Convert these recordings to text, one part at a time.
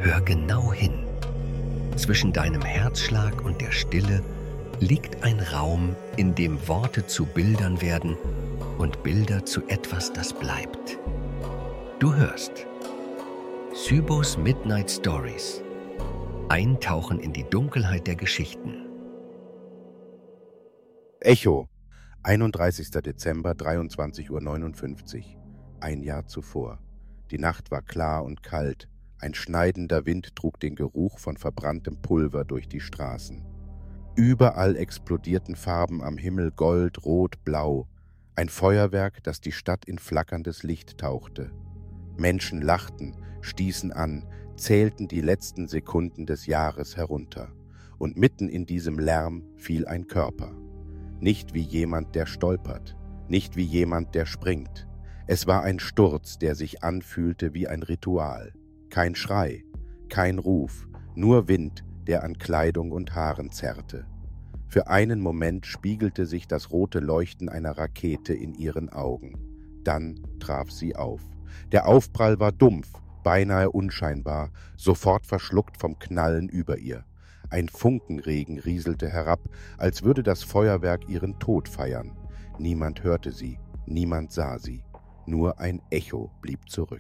Hör genau hin. Zwischen deinem Herzschlag und der Stille liegt ein Raum, in dem Worte zu Bildern werden und Bilder zu etwas, das bleibt. Du hörst Sybos Midnight Stories. Eintauchen in die Dunkelheit der Geschichten. Echo, 31. Dezember, 23:59 Uhr. Ein Jahr zuvor. Die Nacht war klar und kalt. Ein schneidender Wind trug den Geruch von verbranntem Pulver durch die Straßen. Überall explodierten Farben am Himmel, Gold, Rot, Blau. Ein Feuerwerk, das die Stadt in flackerndes Licht tauchte. Menschen lachten, stießen an, zählten die letzten Sekunden des Jahres herunter. Und mitten in diesem Lärm fiel ein Körper. Nicht wie jemand, der stolpert, nicht wie jemand, der springt. Es war ein Sturz, der sich anfühlte wie ein Ritual. Kein Schrei, kein Ruf, nur Wind, der an Kleidung und Haaren zerrte. Für einen Moment spiegelte sich das rote Leuchten einer Rakete in ihren Augen. Dann traf sie auf. Der Aufprall war dumpf, beinahe unscheinbar, sofort verschluckt vom Knallen über ihr. Ein Funkenregen rieselte herab, als würde das Feuerwerk ihren Tod feiern. Niemand hörte sie, niemand sah sie. Nur ein Echo blieb zurück.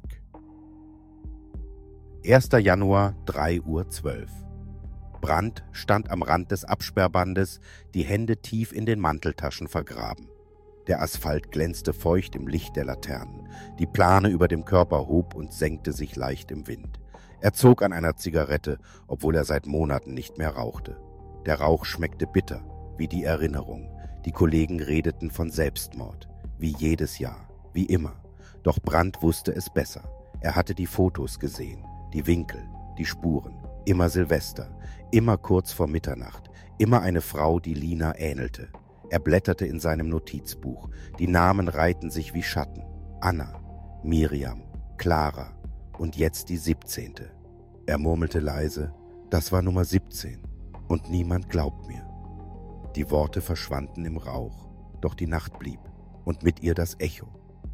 1. Januar, 3:12 Uhr. Brandt stand am Rand des Absperrbandes, die Hände tief in den Manteltaschen vergraben. Der Asphalt glänzte feucht im Licht der Laternen. Die Plane über dem Körper hob und senkte sich leicht im Wind. Er zog an einer Zigarette, obwohl er seit Monaten nicht mehr rauchte. Der Rauch schmeckte bitter, wie die Erinnerung. Die Kollegen redeten von Selbstmord, wie jedes Jahr, wie immer. Doch Brandt wusste es besser. Er hatte die Fotos gesehen, die Winkel, die Spuren. Immer Silvester, immer kurz vor Mitternacht, immer eine Frau, die Lina ähnelte. Er blätterte in seinem Notizbuch. Die Namen reihten sich wie Schatten. Anna, Miriam, Clara und jetzt die 17. Er murmelte leise, das war Nummer 17 und niemand glaubt mir. Die Worte verschwanden im Rauch, doch die Nacht blieb und mit ihr das Echo.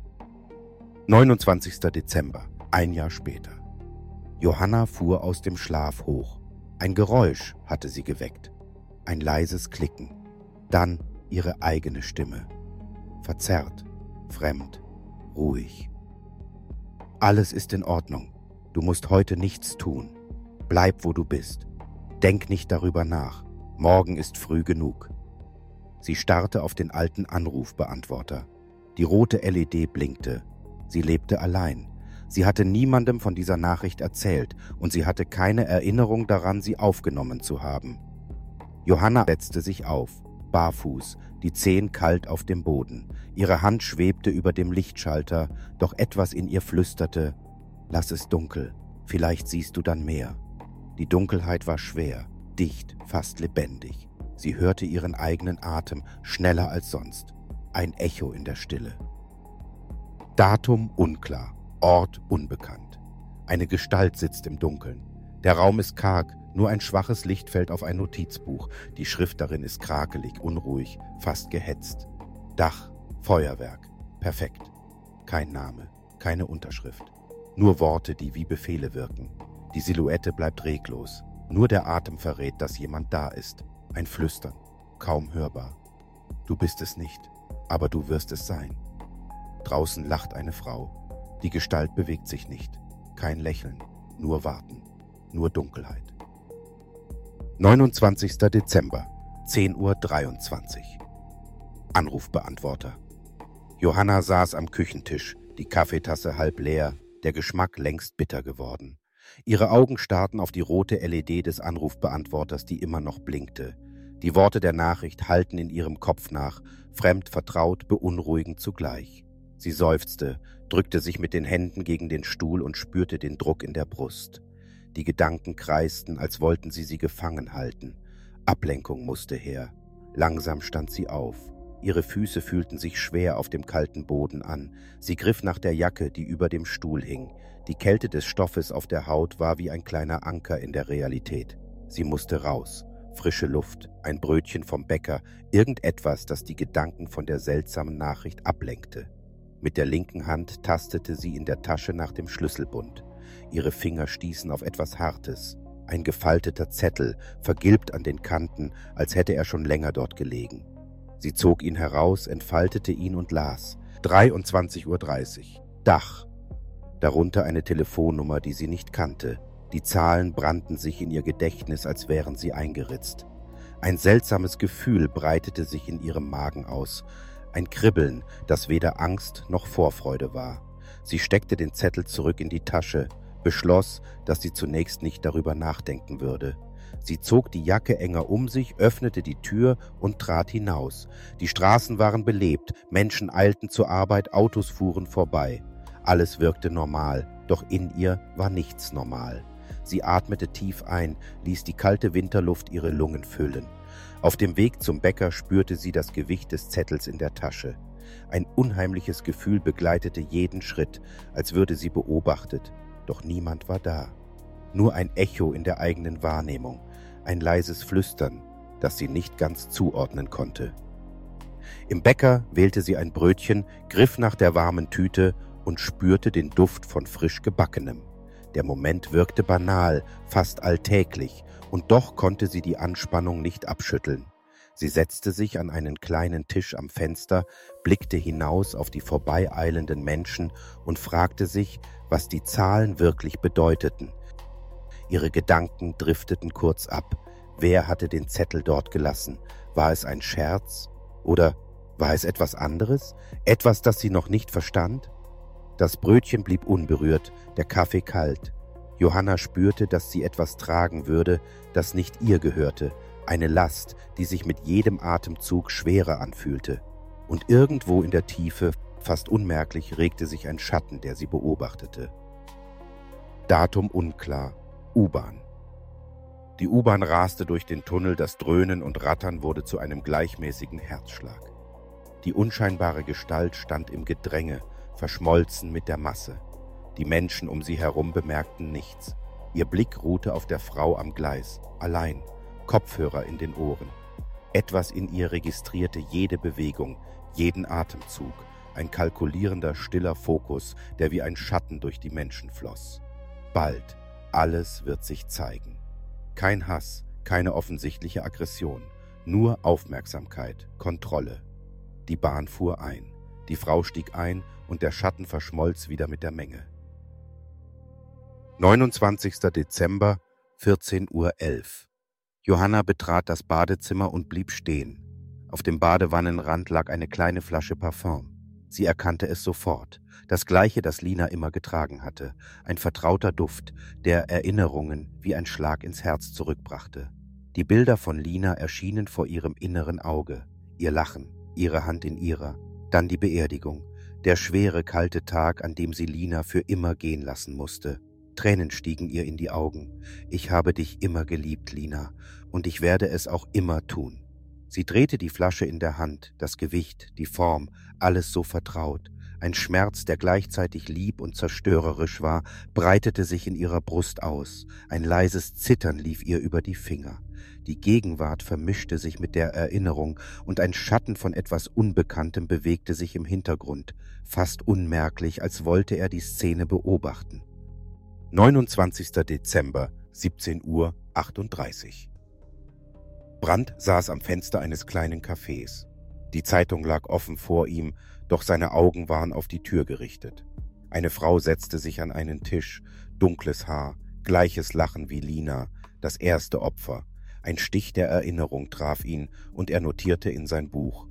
29. Dezember, ein Jahr später. Johanna fuhr aus dem Schlaf hoch. Ein Geräusch hatte sie geweckt. Ein leises Klicken. Dann ihre eigene Stimme. Verzerrt, fremd, ruhig. Alles ist in Ordnung. Du musst heute nichts tun. Bleib, wo du bist. Denk nicht darüber nach. Morgen ist früh genug. Sie starrte auf den alten Anrufbeantworter. Die rote LED blinkte. Sie lebte allein. Sie hatte niemandem von dieser Nachricht erzählt und sie hatte keine Erinnerung daran, sie aufgenommen zu haben. Johanna setzte sich auf, barfuß, die Zehen kalt auf dem Boden. Ihre Hand schwebte über dem Lichtschalter, doch etwas in ihr flüsterte, »Lass es dunkel, vielleicht siehst du dann mehr.« Die Dunkelheit war schwer, dicht, fast lebendig. Sie hörte ihren eigenen Atem, schneller als sonst. Ein Echo in der Stille. Datum unklar. Ort unbekannt. Eine Gestalt sitzt im Dunkeln. Der Raum ist karg, nur ein schwaches Licht fällt auf ein Notizbuch. Die Schrift darin ist krakelig, unruhig, fast gehetzt. Dach, Feuerwerk, perfekt. Kein Name, keine Unterschrift. Nur Worte, die wie Befehle wirken. Die Silhouette bleibt reglos. Nur der Atem verrät, dass jemand da ist. Ein Flüstern, kaum hörbar. Du bist es nicht, aber du wirst es sein. Draußen lacht eine Frau. Die Gestalt bewegt sich nicht. Kein Lächeln, nur Warten, nur Dunkelheit. 29. Dezember, 10:23 Uhr. Anrufbeantworter. Johanna saß am Küchentisch, die Kaffeetasse halb leer, der Geschmack längst bitter geworden. Ihre Augen starrten auf die rote LED des Anrufbeantworters, die immer noch blinkte. Die Worte der Nachricht hallten in ihrem Kopf nach, fremd, vertraut, beunruhigend zugleich. Sie seufzte, drückte sich mit den Händen gegen den Stuhl und spürte den Druck in der Brust. Die Gedanken kreisten, als wollten sie gefangen halten. Ablenkung musste her. Langsam stand sie auf. Ihre Füße fühlten sich schwer auf dem kalten Boden an. Sie griff nach der Jacke, die über dem Stuhl hing. Die Kälte des Stoffes auf der Haut war wie ein kleiner Anker in der Realität. Sie musste raus. Frische Luft, ein Brötchen vom Bäcker, irgendetwas, das die Gedanken von der seltsamen Nachricht ablenkte. Mit der linken Hand tastete sie in der Tasche nach dem Schlüsselbund. Ihre Finger stießen auf etwas Hartes. Ein gefalteter Zettel, vergilbt an den Kanten, als hätte er schon länger dort gelegen. Sie zog ihn heraus, entfaltete ihn und las. 23:30 Uhr. Dach. Darunter eine Telefonnummer, die sie nicht kannte. Die Zahlen brannten sich in ihr Gedächtnis, als wären sie eingeritzt. Ein seltsames Gefühl breitete sich in ihrem Magen aus. Ein Kribbeln, das weder Angst noch Vorfreude war. Sie steckte den Zettel zurück in die Tasche, beschloss, dass sie zunächst nicht darüber nachdenken würde. Sie zog die Jacke enger um sich, öffnete die Tür und trat hinaus. Die Straßen waren belebt, Menschen eilten zur Arbeit, Autos fuhren vorbei. Alles wirkte normal, doch in ihr war nichts normal. Sie atmete tief ein, ließ die kalte Winterluft ihre Lungen füllen. Auf dem Weg zum Bäcker spürte sie das Gewicht des Zettels in der Tasche. Ein unheimliches Gefühl begleitete jeden Schritt, als würde sie beobachtet. Doch niemand war da. Nur ein Echo in der eigenen Wahrnehmung, ein leises Flüstern, das sie nicht ganz zuordnen konnte. Im Bäcker wählte sie ein Brötchen, griff nach der warmen Tüte und spürte den Duft von frisch Gebackenem. Der Moment wirkte banal, fast alltäglich, und doch konnte sie die Anspannung nicht abschütteln. Sie setzte sich an einen kleinen Tisch am Fenster, blickte hinaus auf die vorbeieilenden Menschen und fragte sich, was die Zahlen wirklich bedeuteten. Ihre Gedanken drifteten kurz ab. Wer hatte den Zettel dort gelassen? War es ein Scherz? Oder war es etwas anderes? Etwas, das sie noch nicht verstand? Das Brötchen blieb unberührt, der Kaffee kalt. Johanna spürte, dass sie etwas tragen würde, das nicht ihr gehörte, eine Last, die sich mit jedem Atemzug schwerer anfühlte. Und irgendwo in der Tiefe, fast unmerklich, regte sich ein Schatten, der sie beobachtete. Datum unklar. U-Bahn. Die U-Bahn raste durch den Tunnel, das Dröhnen und Rattern wurde zu einem gleichmäßigen Herzschlag. Die unscheinbare Gestalt stand im Gedränge, verschmolzen mit der Masse. Die Menschen um sie herum bemerkten nichts. Ihr Blick ruhte auf der Frau am Gleis, allein, Kopfhörer in den Ohren. Etwas in ihr registrierte jede Bewegung, jeden Atemzug, ein kalkulierender, stiller Fokus, der wie ein Schatten durch die Menschen floss. Bald, alles wird sich zeigen. Kein Hass, keine offensichtliche Aggression, nur Aufmerksamkeit, Kontrolle. Die Bahn fuhr ein. Die Frau stieg ein und der Schatten verschmolz wieder mit der Menge. 29. Dezember, 14:11 Uhr. Johanna betrat das Badezimmer und blieb stehen. Auf dem Badewannenrand lag eine kleine Flasche Parfum. Sie erkannte es sofort. Das gleiche, das Lina immer getragen hatte. Ein vertrauter Duft, der Erinnerungen wie ein Schlag ins Herz zurückbrachte. Die Bilder von Lina erschienen vor ihrem inneren Auge. Ihr Lachen, ihre Hand in ihrer, dann die Beerdigung. Der schwere, kalte Tag, an dem sie Lina für immer gehen lassen musste. Tränen stiegen ihr in die Augen. Ich habe dich immer geliebt, Lina, und ich werde es auch immer tun. Sie drehte die Flasche in der Hand, das Gewicht, die Form, alles so vertraut. Ein Schmerz, der gleichzeitig lieb und zerstörerisch war, breitete sich in ihrer Brust aus. Ein leises Zittern lief ihr über die Finger. Die Gegenwart vermischte sich mit der Erinnerung und ein Schatten von etwas Unbekanntem bewegte sich im Hintergrund, fast unmerklich, als wollte er die Szene beobachten. 29. Dezember, 17:38 Uhr. Brandt saß am Fenster eines kleinen Cafés. Die Zeitung lag offen vor ihm, doch seine Augen waren auf die Tür gerichtet. Eine Frau setzte sich an einen Tisch, dunkles Haar, gleiches Lachen wie Lina, das erste Opfer. Ein Stich der Erinnerung traf ihn und er notierte in sein Buch.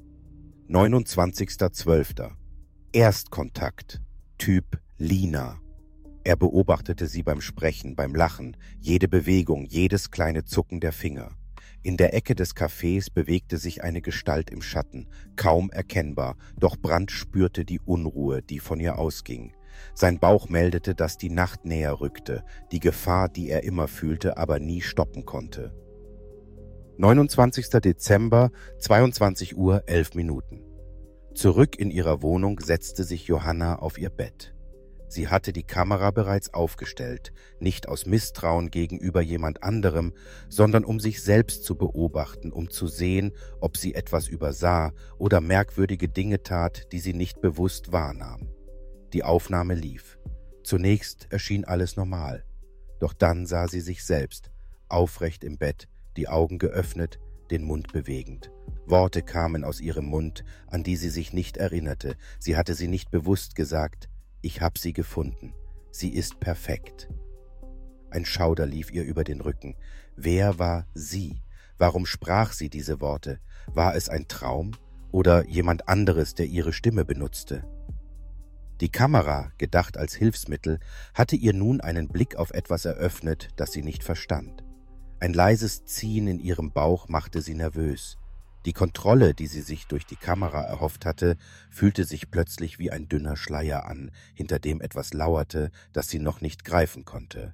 29.12. Erstkontakt. Typ Lina. Er beobachtete sie beim Sprechen, beim Lachen, jede Bewegung, jedes kleine Zucken der Finger. In der Ecke des Cafés bewegte sich eine Gestalt im Schatten, kaum erkennbar, doch Brandt spürte die Unruhe, die von ihr ausging. Sein Bauch meldete, dass die Nacht näher rückte, die Gefahr, die er immer fühlte, aber nie stoppen konnte. 29. Dezember, 22:11 Uhr. Zurück in ihrer Wohnung setzte sich Johanna auf ihr Bett. Sie hatte die Kamera bereits aufgestellt, nicht aus Misstrauen gegenüber jemand anderem, sondern um sich selbst zu beobachten, um zu sehen, ob sie etwas übersah oder merkwürdige Dinge tat, die sie nicht bewusst wahrnahm. Die Aufnahme lief. Zunächst erschien alles normal, doch dann sah sie sich selbst, aufrecht im Bett, die Augen geöffnet, den Mund bewegend. Worte kamen aus ihrem Mund, an die sie sich nicht erinnerte. Sie hatte sie nicht bewusst gesagt. Ich hab sie gefunden. Sie ist perfekt. Ein Schauder lief ihr über den Rücken. Wer war sie? Warum sprach sie diese Worte? War es ein Traum oder jemand anderes, der ihre Stimme benutzte? Die Kamera, gedacht als Hilfsmittel, hatte ihr nun einen Blick auf etwas eröffnet, das sie nicht verstand. Ein leises Ziehen in ihrem Bauch machte sie nervös. Die Kontrolle, die sie sich durch die Kamera erhofft hatte, fühlte sich plötzlich wie ein dünner Schleier an, hinter dem etwas lauerte, das sie noch nicht greifen konnte.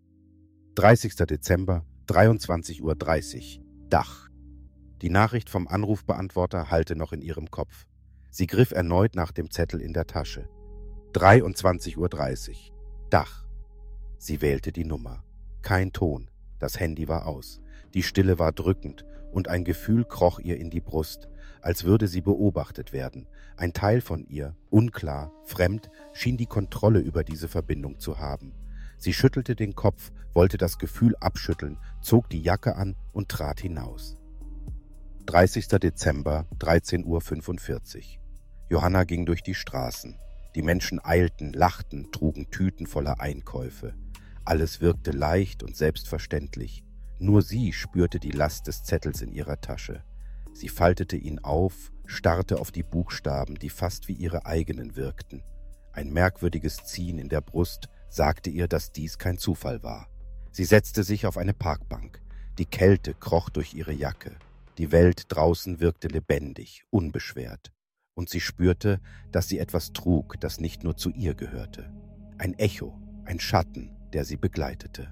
30. Dezember, 23:30 Uhr, Dach. Die Nachricht vom Anrufbeantworter hallte noch in ihrem Kopf. Sie griff erneut nach dem Zettel in der Tasche. 23:30 Uhr, Dach. Sie wählte die Nummer. Kein Ton. Das Handy war aus. Die Stille war drückend und ein Gefühl kroch ihr in die Brust, als würde sie beobachtet werden. Ein Teil von ihr, unklar, fremd, schien die Kontrolle über diese Verbindung zu haben. Sie schüttelte den Kopf, wollte das Gefühl abschütteln, zog die Jacke an und trat hinaus. 30. Dezember, 13:45 Uhr. Johanna ging durch die Straßen. Die Menschen eilten, lachten, trugen Tüten voller Einkäufe. Alles wirkte leicht und selbstverständlich. Nur sie spürte die Last des Zettels in ihrer Tasche. Sie faltete ihn auf, starrte auf die Buchstaben, die fast wie ihre eigenen wirkten. Ein merkwürdiges Ziehen in der Brust sagte ihr, dass dies kein Zufall war. Sie setzte sich auf eine Parkbank. Die Kälte kroch durch ihre Jacke. Die Welt draußen wirkte lebendig, unbeschwert. Und sie spürte, dass sie etwas trug, das nicht nur zu ihr gehörte. Ein Echo, ein Schatten, der sie begleitete.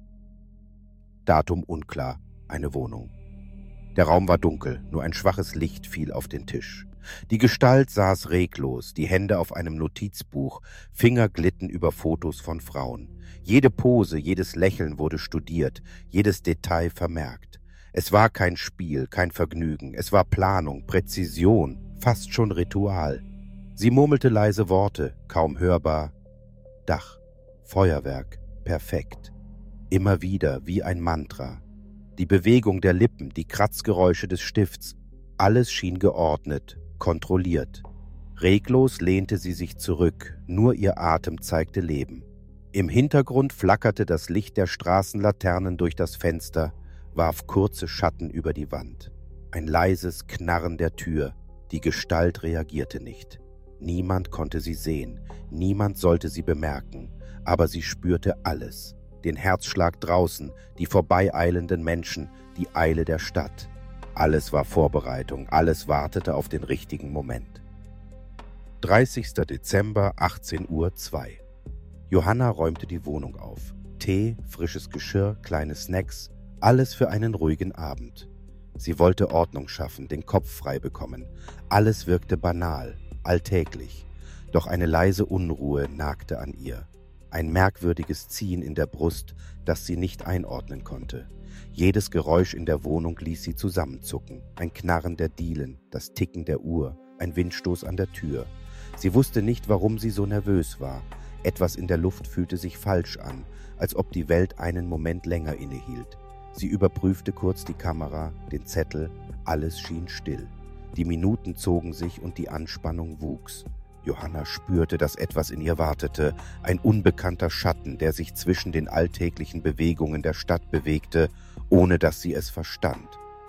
Datum unklar, eine Wohnung. Der Raum war dunkel, nur ein schwaches Licht fiel auf den Tisch. Die Gestalt saß reglos, die Hände auf einem Notizbuch, Finger glitten über Fotos von Frauen. Jede Pose, jedes Lächeln wurde studiert, jedes Detail vermerkt. Es war kein Spiel, kein Vergnügen, es war Planung, Präzision, fast schon Ritual. Sie murmelte leise Worte, kaum hörbar. Dach, Feuerwerk, perfekt. Immer wieder wie ein Mantra. Die Bewegung der Lippen, die Kratzgeräusche des Stifts, alles schien geordnet, kontrolliert. Reglos lehnte sie sich zurück, nur ihr Atem zeigte Leben. Im Hintergrund flackerte das Licht der Straßenlaternen durch das Fenster, warf kurze Schatten über die Wand. Ein leises Knarren der Tür, die Gestalt reagierte nicht. Niemand konnte sie sehen, niemand sollte sie bemerken, aber sie spürte alles. Den Herzschlag draußen, die vorbeieilenden Menschen, die Eile der Stadt. Alles war Vorbereitung, alles wartete auf den richtigen Moment. 30. Dezember, 18:02 Uhr. Johanna räumte die Wohnung auf. Tee, frisches Geschirr, kleine Snacks, alles für einen ruhigen Abend. Sie wollte Ordnung schaffen, den Kopf frei bekommen. Alles wirkte banal, alltäglich. Doch eine leise Unruhe nagte an ihr. Ein merkwürdiges Ziehen in der Brust, das sie nicht einordnen konnte. Jedes Geräusch in der Wohnung ließ sie zusammenzucken. Ein Knarren der Dielen, das Ticken der Uhr, ein Windstoß an der Tür. Sie wusste nicht, warum sie so nervös war. Etwas in der Luft fühlte sich falsch an, als ob die Welt einen Moment länger innehielt. Sie überprüfte kurz die Kamera, den Zettel, alles schien still. Die Minuten zogen sich und die Anspannung wuchs. Johanna spürte, dass etwas in ihr wartete, ein unbekannter Schatten, der sich zwischen den alltäglichen Bewegungen der Stadt bewegte, ohne dass sie es verstand.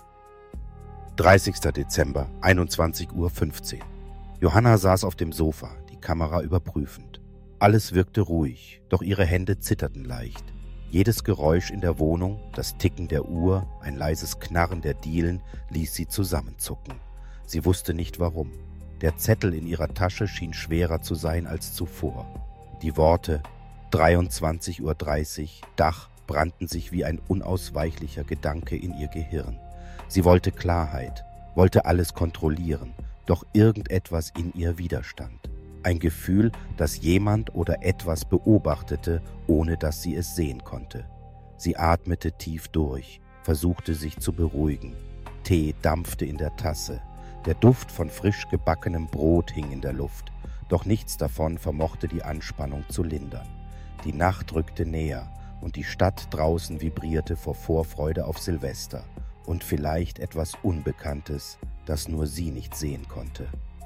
30. Dezember, 21:15 Uhr. Johanna saß auf dem Sofa, die Kamera überprüfend. Alles wirkte ruhig, doch ihre Hände zitterten leicht. Jedes Geräusch in der Wohnung, das Ticken der Uhr, ein leises Knarren der Dielen, ließ sie zusammenzucken. Sie wusste nicht warum. Der Zettel in ihrer Tasche schien schwerer zu sein als zuvor. Die Worte 23:30 Uhr, Dach, brannten sich wie ein unausweichlicher Gedanke in ihr Gehirn. Sie wollte Klarheit, wollte alles kontrollieren, doch irgendetwas in ihr widerstand. Ein Gefühl, dass jemand oder etwas beobachtete, ohne dass sie es sehen konnte. Sie atmete tief durch, versuchte sich zu beruhigen. Tee dampfte in der Tasse. Der Duft von frisch gebackenem Brot hing in der Luft, doch nichts davon vermochte die Anspannung zu lindern. Die Nacht rückte näher und die Stadt draußen vibrierte vor Vorfreude auf Silvester und vielleicht etwas Unbekanntes, das nur sie nicht sehen konnte.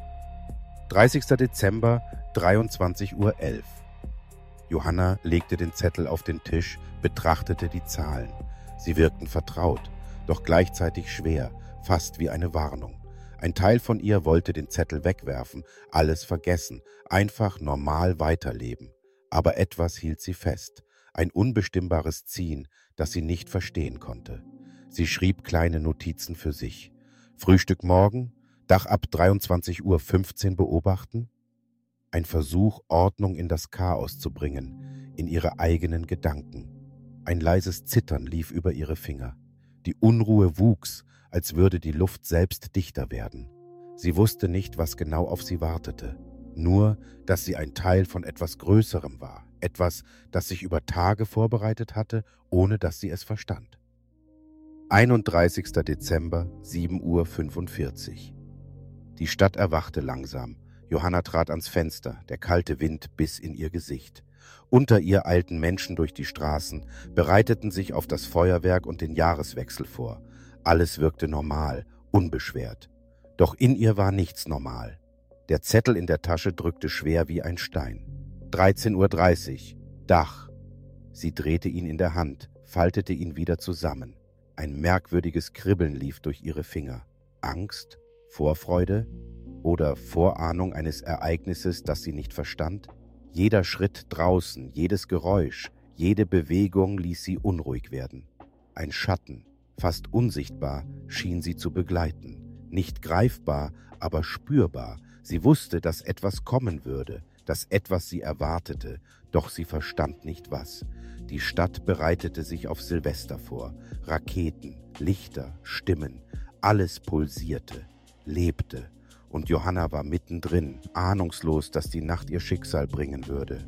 30. Dezember, 23:11 Uhr. Johanna legte den Zettel auf den Tisch, betrachtete die Zahlen. Sie wirkten vertraut, doch gleichzeitig schwer, fast wie eine Warnung. Ein Teil von ihr wollte den Zettel wegwerfen, alles vergessen, einfach normal weiterleben. Aber etwas hielt sie fest, ein unbestimmbares Ziehen, das sie nicht verstehen konnte. Sie schrieb kleine Notizen für sich. Frühstück morgen, Dach ab 23:15 Uhr beobachten. Ein Versuch, Ordnung in das Chaos zu bringen, in ihre eigenen Gedanken. Ein leises Zittern lief über ihre Finger. Die Unruhe wuchs, als würde die Luft selbst dichter werden. Sie wusste nicht, was genau auf sie wartete. Nur, dass sie ein Teil von etwas Größerem war. Etwas, das sich über Tage vorbereitet hatte, ohne dass sie es verstand. 31. Dezember, 7:45 Uhr. Die Stadt erwachte langsam. Johanna trat ans Fenster, der kalte Wind biss in ihr Gesicht. Unter ihr eilten Menschen durch die Straßen, bereiteten sich auf das Feuerwerk und den Jahreswechsel vor. Alles wirkte normal, unbeschwert. Doch in ihr war nichts normal. Der Zettel in der Tasche drückte schwer wie ein Stein. 13:30 Uhr, Dach. Sie drehte ihn in der Hand, faltete ihn wieder zusammen. Ein merkwürdiges Kribbeln lief durch ihre Finger. Angst? Vorfreude? Oder Vorahnung eines Ereignisses, das sie nicht verstand? Jeder Schritt draußen, jedes Geräusch, jede Bewegung ließ sie unruhig werden. Ein Schatten, fast unsichtbar, schien sie zu begleiten. Nicht greifbar, aber spürbar. Sie wusste, dass etwas kommen würde, dass etwas sie erwartete, doch sie verstand nicht was. Die Stadt bereitete sich auf Silvester vor. Raketen, Lichter, Stimmen, alles pulsierte, lebte. Und Johanna war mittendrin, ahnungslos, dass die Nacht ihr Schicksal bringen würde.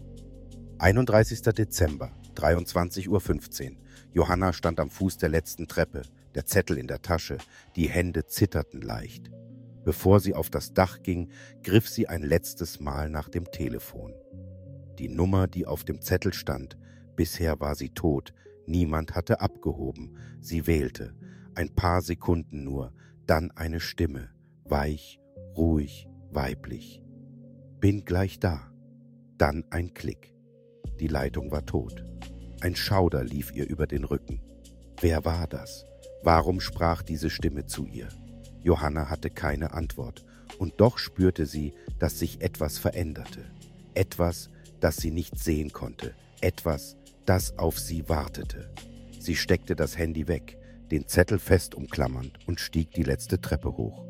31. Dezember, 23:15 Uhr. Johanna stand am Fuß der letzten Treppe, der Zettel in der Tasche, die Hände zitterten leicht. Bevor sie auf das Dach ging, griff sie ein letztes Mal nach dem Telefon. Die Nummer, die auf dem Zettel stand, bisher war sie tot, niemand hatte abgehoben. Sie wählte, ein paar Sekunden nur, dann eine Stimme, weich, ruhig, weiblich. Bin gleich da. Dann ein Klick. Die Leitung war tot. Ein Schauder lief ihr über den Rücken. Wer war das? Warum sprach diese Stimme zu ihr? Johanna hatte keine Antwort, und doch spürte sie, dass sich etwas veränderte. Etwas, das sie nicht sehen konnte. Etwas, das auf sie wartete. Sie steckte das Handy weg, den Zettel fest umklammernd, und stieg die letzte Treppe hoch.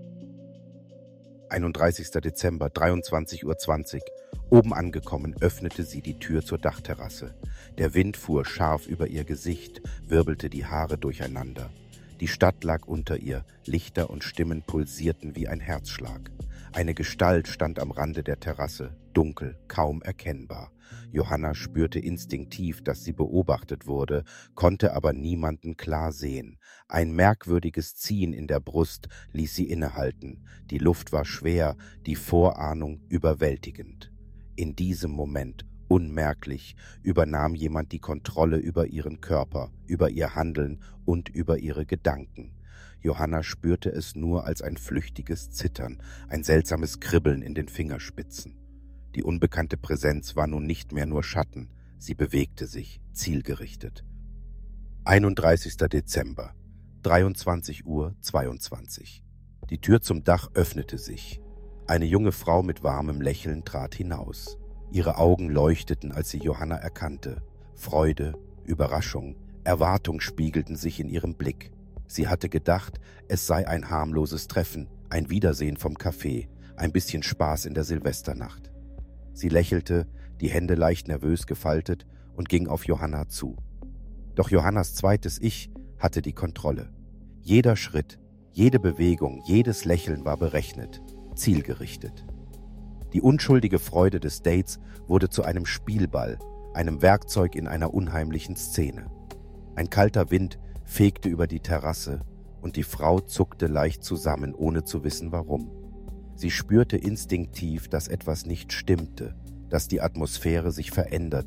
31. Dezember, 23:20 Uhr. Oben angekommen, öffnete sie die Tür zur Dachterrasse. Der Wind fuhr scharf über ihr Gesicht, wirbelte die Haare durcheinander. Die Stadt lag unter ihr, Lichter und Stimmen pulsierten wie ein Herzschlag. Eine Gestalt stand am Rande der Terrasse, dunkel, kaum erkennbar. Johanna spürte instinktiv, dass sie beobachtet wurde, konnte aber niemanden klar sehen. Ein merkwürdiges Ziehen in der Brust ließ sie innehalten. Die Luft war schwer, die Vorahnung überwältigend. In diesem Moment, unmerklich, übernahm jemand die Kontrolle über ihren Körper, über ihr Handeln und über ihre Gedanken. Johanna spürte es nur als ein flüchtiges Zittern, ein seltsames Kribbeln in den Fingerspitzen. Die unbekannte Präsenz war nun nicht mehr nur Schatten, sie bewegte sich, zielgerichtet. 31. Dezember, 23:22 Uhr. Die Tür zum Dach öffnete sich. Eine junge Frau mit warmem Lächeln trat hinaus. Ihre Augen leuchteten, als sie Johanna erkannte. Freude, Überraschung, Erwartung spiegelten sich in ihrem Blick. Sie hatte gedacht, es sei ein harmloses Treffen, ein Wiedersehen vom Café, ein bisschen Spaß in der Silvesternacht. Sie lächelte, die Hände leicht nervös gefaltet, und ging auf Johanna zu. Doch Johannas zweites Ich hatte die Kontrolle. Jeder Schritt, jede Bewegung, jedes Lächeln war berechnet, zielgerichtet. Die unschuldige Freude des Dates wurde zu einem Spielball, einem Werkzeug in einer unheimlichen Szene. Ein kalter Wind fegte über die Terrasse, und die Frau zuckte leicht zusammen, ohne zu wissen warum. Sie spürte instinktiv, dass etwas nicht stimmte, dass die Atmosphäre sich veränderte,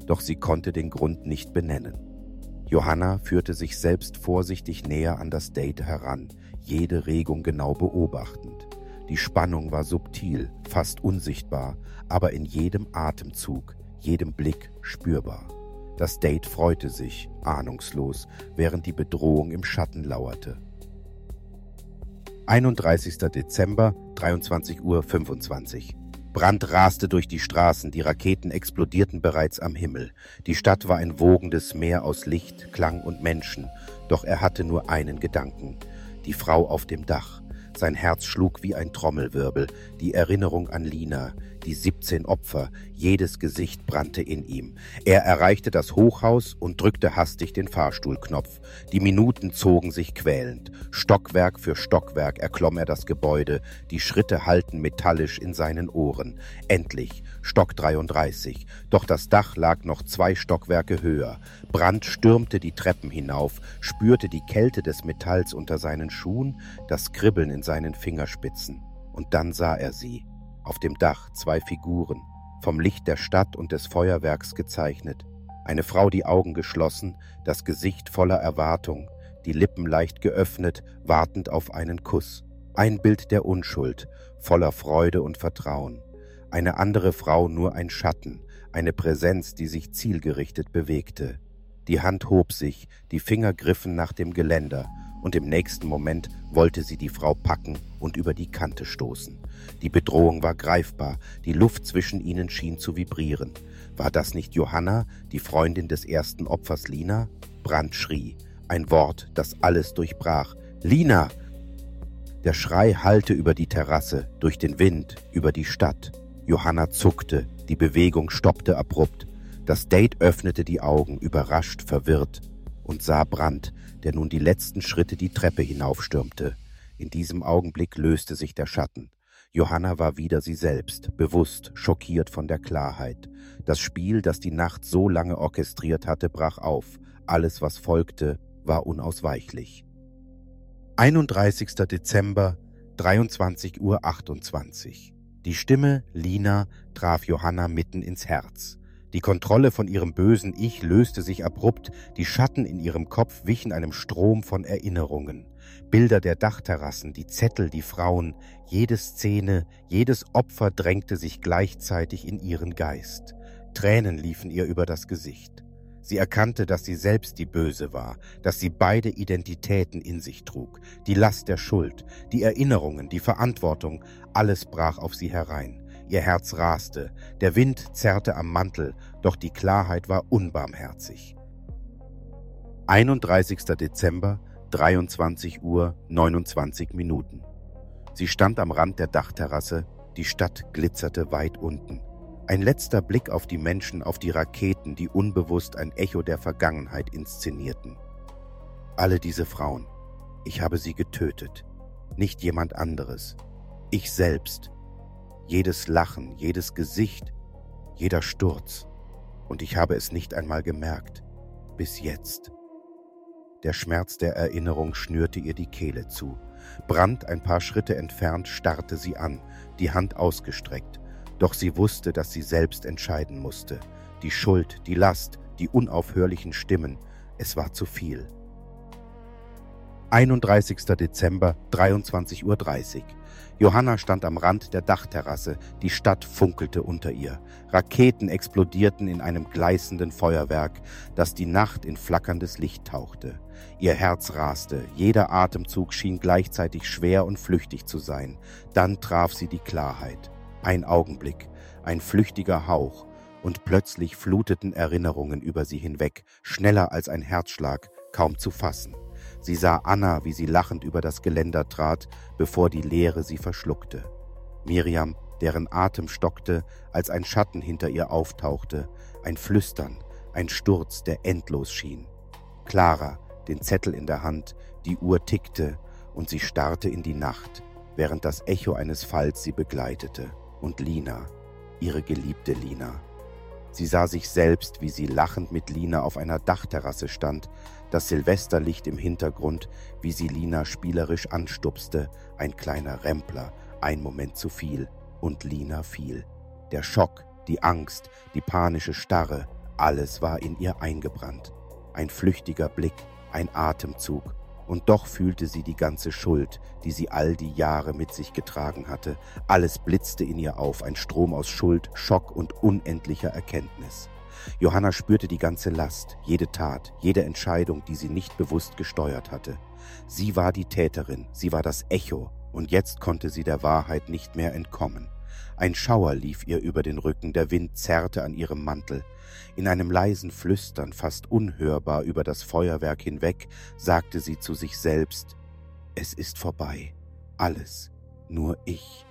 doch sie konnte den Grund nicht benennen. Johanna führte sich selbst vorsichtig näher an das Date heran, jede Regung genau beobachtend. Die Spannung war subtil, fast unsichtbar, aber in jedem Atemzug, jedem Blick spürbar. Das Date freute sich, ahnungslos, während die Bedrohung im Schatten lauerte. 31. Dezember, 23:25 Uhr. Brand raste durch die Straßen, die Raketen explodierten bereits am Himmel. Die Stadt war ein wogendes Meer aus Licht, Klang und Menschen, doch er hatte nur einen Gedanken: die Frau auf dem Dach. Sein Herz schlug wie ein Trommelwirbel, die Erinnerung an Lina, die 17 Opfer, jedes Gesicht brannte in ihm. Er erreichte das Hochhaus und drückte hastig den Fahrstuhlknopf. Die Minuten zogen sich quälend. Stockwerk für Stockwerk erklomm er das Gebäude, die Schritte hallten metallisch in seinen Ohren. Endlich, Stock 33, doch das Dach lag noch 2 Stockwerke höher. Brand stürmte die Treppen hinauf, spürte die Kälte des Metalls unter seinen Schuhen, das Kribbeln in seinen Fingerspitzen. Und dann sah er sie. Auf dem Dach 2 Figuren, vom Licht der Stadt und des Feuerwerks gezeichnet. Eine Frau, die Augen geschlossen, das Gesicht voller Erwartung, die Lippen leicht geöffnet, wartend auf einen Kuss. Ein Bild der Unschuld, voller Freude und Vertrauen. Eine andere Frau nur ein Schatten, eine Präsenz, die sich zielgerichtet bewegte. Die Hand hob sich, die Finger griffen nach dem Geländer, und im nächsten Moment wollte sie die Frau packen und über die Kante stoßen. Die Bedrohung war greifbar, die Luft zwischen ihnen schien zu vibrieren. War das nicht Johanna, die Freundin des ersten Opfers Lina? Brand schrie, ein Wort, das alles durchbrach. »Lina!« Der Schrei hallte über die Terrasse, durch den Wind, über die Stadt. Johanna zuckte, die Bewegung stoppte abrupt. Das Date öffnete die Augen, überrascht, verwirrt, und sah Brand, der nun die letzten Schritte die Treppe hinaufstürmte. In diesem Augenblick löste sich der Schatten. Johanna war wieder sie selbst, bewusst, schockiert von der Klarheit. Das Spiel, das die Nacht so lange orchestriert hatte, brach auf. Alles, was folgte, war unausweichlich. 31. Dezember, 23:28 Uhr. Die Stimme Lina traf Johanna mitten ins Herz. Die Kontrolle von ihrem bösen Ich löste sich abrupt, die Schatten in ihrem Kopf wichen einem Strom von Erinnerungen. Bilder der Dachterrassen, die Zettel, die Frauen, jede Szene, jedes Opfer drängte sich gleichzeitig in ihren Geist. Tränen liefen ihr über das Gesicht. Sie erkannte, dass sie selbst die Böse war, dass sie beide Identitäten in sich trug, die Last der Schuld, die Erinnerungen, die Verantwortung, alles brach auf sie herein. Ihr Herz raste, der Wind zerrte am Mantel, doch die Klarheit war unbarmherzig. 31. Dezember, 23:29 Uhr. Sie stand am Rand der Dachterrasse, die Stadt glitzerte weit unten. Ein letzter Blick auf die Menschen, auf die Raketen, die unbewusst ein Echo der Vergangenheit inszenierten. Alle diese Frauen, ich habe sie getötet, nicht jemand anderes, ich selbst. Jedes Lachen, jedes Gesicht, jeder Sturz. Und ich habe es nicht einmal gemerkt. Bis jetzt. Der Schmerz der Erinnerung schnürte ihr die Kehle zu. Brand, ein paar Schritte entfernt, starrte sie an, die Hand ausgestreckt. Doch sie wusste, dass sie selbst entscheiden musste. Die Schuld, die Last, die unaufhörlichen Stimmen. Es war zu viel. 31. Dezember, 23:30 Uhr. Johanna stand am Rand der Dachterrasse, die Stadt funkelte unter ihr. Raketen explodierten in einem gleißenden Feuerwerk, das die Nacht in flackerndes Licht tauchte. Ihr Herz raste, jeder Atemzug schien gleichzeitig schwer und flüchtig zu sein. Dann traf sie die Klarheit. Ein Augenblick, ein flüchtiger Hauch, und plötzlich fluteten Erinnerungen über sie hinweg, schneller als ein Herzschlag, kaum zu fassen. Sie sah Anna, wie sie lachend über das Geländer trat, bevor die Leere sie verschluckte. Miriam, deren Atem stockte, als ein Schatten hinter ihr auftauchte, ein Flüstern, ein Sturz, der endlos schien. Clara, den Zettel in der Hand, die Uhr tickte und sie starrte in die Nacht, während das Echo eines Falls sie begleitete. Und Lina, ihre geliebte Lina. Sie sah sich selbst, wie sie lachend mit Lina auf einer Dachterrasse stand, das Silvesterlicht im Hintergrund, wie sie Lina spielerisch anstupste, ein kleiner Rempler, ein Moment zu viel, und Lina fiel. Der Schock, die Angst, die panische Starre, Alles war in ihr eingebrannt. Ein flüchtiger Blick, ein Atemzug. Und doch fühlte sie die ganze Schuld, die sie all die Jahre mit sich getragen hatte. Alles blitzte in ihr auf, ein Strom aus Schuld, Schock und unendlicher Erkenntnis. Johanna spürte die ganze Last, jede Tat, jede Entscheidung, die sie nicht bewusst gesteuert hatte. Sie war die Täterin, sie war das Echo, und jetzt konnte sie der Wahrheit nicht mehr entkommen. Ein Schauer lief ihr über den Rücken, der Wind zerrte an ihrem Mantel. In einem leisen Flüstern, fast unhörbar über das Feuerwerk hinweg, sagte sie zu sich selbst: Es ist vorbei, alles, nur ich.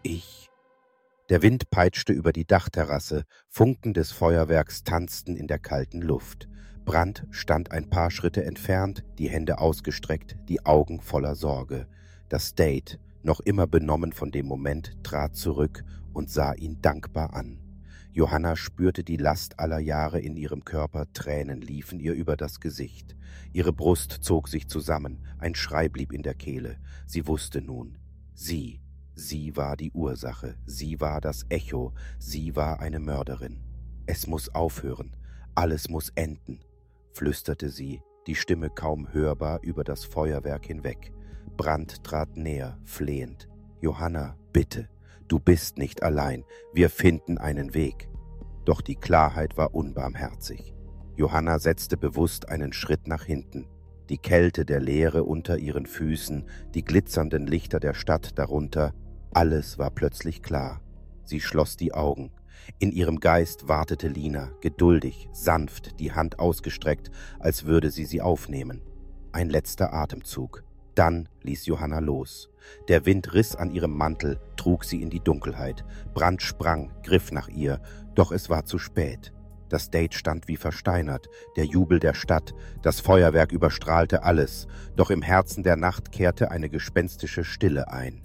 Der Wind peitschte über die Dachterrasse, Funken des Feuerwerks tanzten in der kalten Luft. Brandt stand ein paar Schritte entfernt, die Hände ausgestreckt, die Augen voller Sorge. Das Date, noch immer benommen von dem Moment, trat zurück und sah ihn dankbar an. Johanna spürte die Last aller Jahre in ihrem Körper, Tränen liefen ihr über das Gesicht. Ihre Brust zog sich zusammen, ein Schrei blieb in der Kehle. Sie wusste nun, sie war die Ursache, sie war das Echo, sie war eine Mörderin. Es muss aufhören, alles muss enden, flüsterte sie, die Stimme kaum hörbar über das Feuerwerk hinweg. Brandt trat näher, flehend. Johanna, bitte, du bist nicht allein, wir finden einen Weg. Doch die Klarheit war unbarmherzig. Johanna setzte bewusst einen Schritt nach hinten. Die Kälte der Leere unter ihren Füßen, die glitzernden Lichter der Stadt darunter, alles war plötzlich klar. Sie schloss die Augen. In ihrem Geist wartete Lina, geduldig, sanft, die Hand ausgestreckt, als würde sie aufnehmen. Ein letzter Atemzug. Dann ließ Johanna los. Der Wind riss an ihrem Mantel, trug sie in die Dunkelheit. Brandt sprang, griff nach ihr, doch es war zu spät. Das Date stand wie versteinert, der Jubel der Stadt, das Feuerwerk überstrahlte alles, doch im Herzen der Nacht kehrte eine gespenstische Stille ein.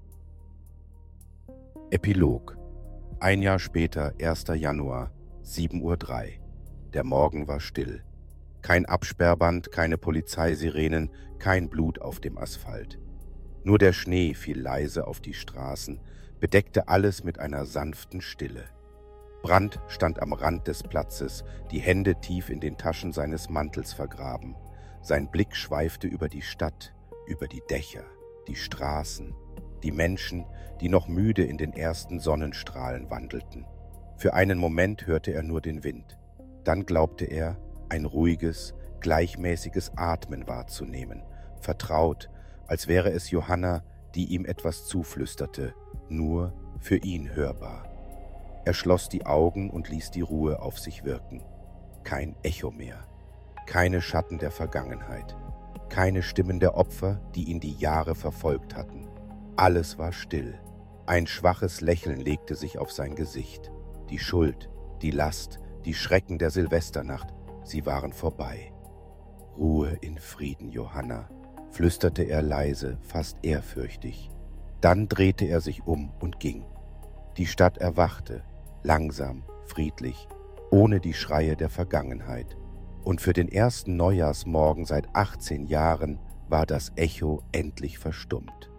Epilog. Ein Jahr später, 1. Januar, 7:03 Uhr. Der Morgen war still. Kein Absperrband, keine Polizeisirenen, kein Blut auf dem Asphalt. Nur der Schnee fiel leise auf die Straßen, bedeckte alles mit einer sanften Stille. Brandt stand am Rand des Platzes, die Hände tief in den Taschen seines Mantels vergraben. Sein Blick schweifte über die Stadt, über die Dächer, die Straßen, die Menschen, die noch müde in den ersten Sonnenstrahlen wandelten. Für einen Moment hörte er nur den Wind. Dann glaubte er, ein ruhiges, gleichmäßiges Atmen wahrzunehmen, vertraut, als wäre es Johanna, die ihm etwas zuflüsterte, nur für ihn hörbar. Er schloss die Augen und ließ die Ruhe auf sich wirken. Kein Echo mehr, keine Schatten der Vergangenheit, keine Stimmen der Opfer, die ihn die Jahre verfolgt hatten. Alles war still. Ein schwaches Lächeln legte sich auf sein Gesicht. Die Schuld, die Last, die Schrecken der Silvesternacht, sie waren vorbei. »Ruhe in Frieden, Johanna«, flüsterte er leise, fast ehrfürchtig. Dann drehte er sich um und ging. Die Stadt erwachte, langsam, friedlich, ohne die Schreie der Vergangenheit. Und für den ersten Neujahrsmorgen seit 18 Jahren war das Echo endlich verstummt.